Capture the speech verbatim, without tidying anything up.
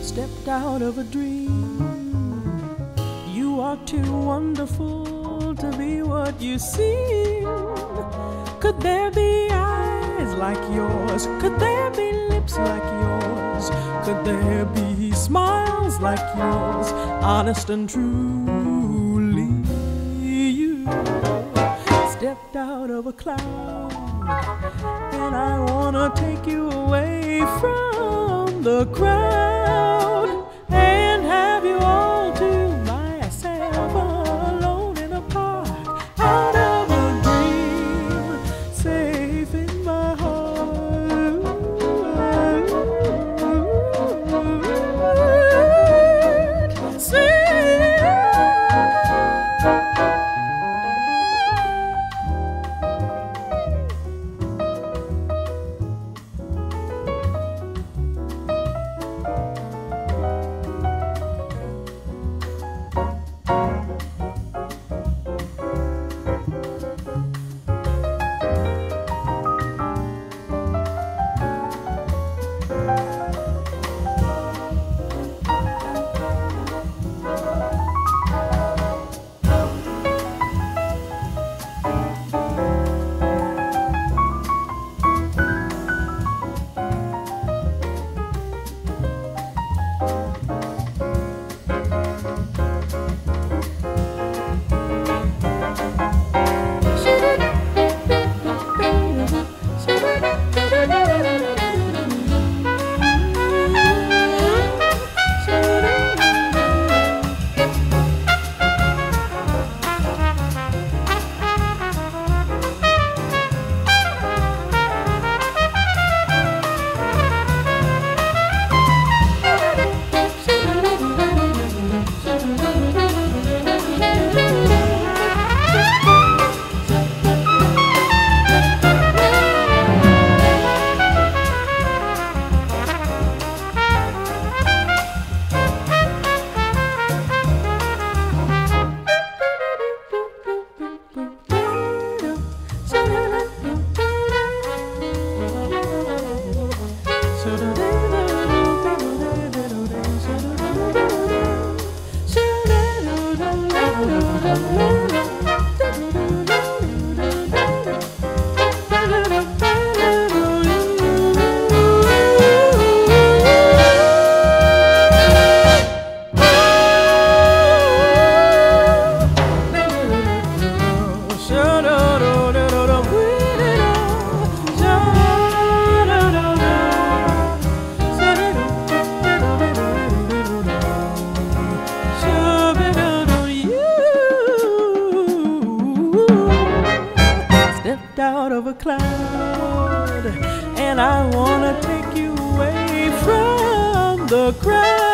stepped out of a dream. You are too wonderful to be what you seem. Could there be eyes like yours? Could there be lips like yours? Could there be smiles like yours? Honest and truly, you stepped out of a cloud, and I wanna take you away from the crowd and have you all to myself, alone in a park, out of a dream, safe in my heart. See? Out of a cloud, and I wanna take you away from the crowd.